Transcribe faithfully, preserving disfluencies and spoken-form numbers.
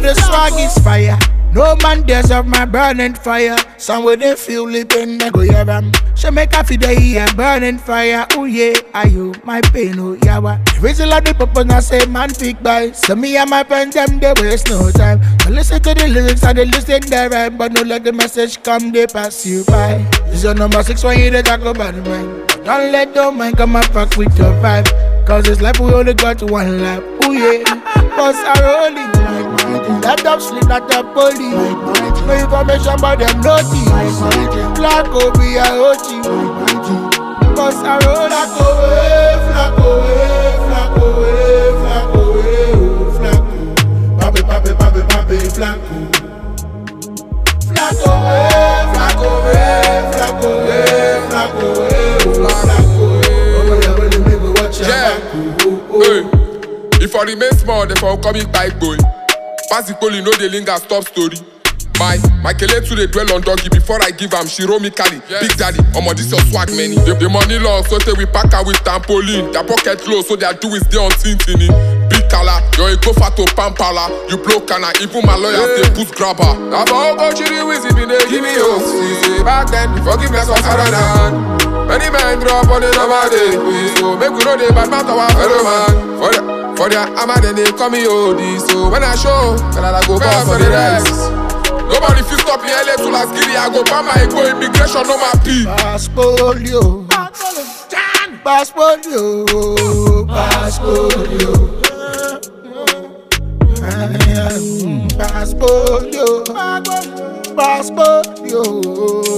the swag is fire. No man dares of my burning fire. Some way they feel living, I go hear them. She make a feel the here burning fire. Oh yeah, are you my pain? Oh yeah, what? The reason of the purpose I say man pick by. So me and my friends them they waste no time. So listen to the lyrics and they listen the rhyme, but no let the message come they pass you by. This is your number six when you they talk about the mind. Don't let no man come and fuck with your vibe. Cause it's like we only got one life. Oh yeah, cause I rolling. Laptop sleep like a police. No information about them notice. Black Obi I O G. Cause I roll like away, flack away, flack away, flack away, oh flack. Papi, papi, papi, papi, flack. Flack away, flack away, flack away, flack away, oh flack away. Yeah, hey. If I remain small, therefore come in bike boy. Pass the pole, no dey linger, stop story. My, my kele too dey dwell on doggy. Before I give am, she roll me Cali. Yes. Big daddy, omo this your swag many. The, the money long, so say we pack her with trampoline. Their pocket low, so their do is there on Tintini. Big color, you're a go fat to Pampala. You blow canna, even my lawyers yeah. They put grabber. About go chiri wizzy, be they give me hope. Back then, forgiveness was harder than. Many men drop on the number day. So make we know they bad mouth our fellow man. For the, for their hammer, then they call me O D. So when I show, then I go back for the rest. Nobody feel stop me, L A to last giddy. I go buy my go immigration, no my P. Passportfolio, passportfolio, passportfolio, passportfolio, passportfolio.